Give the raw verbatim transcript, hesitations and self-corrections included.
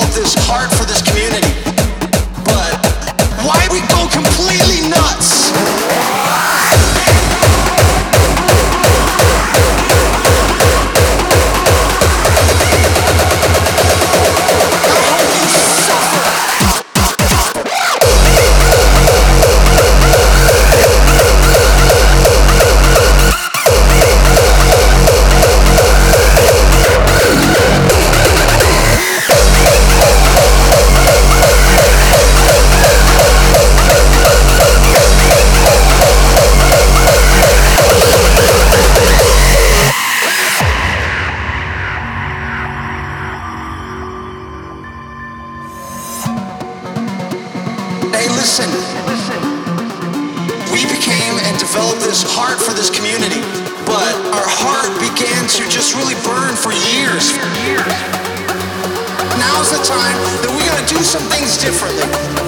developed this heart for this community. But why we go completely nuts? Hey, listen. We became and developed this heart for this community, but our heart began to just really burn for years. Now's the time that we gotta do some things differently.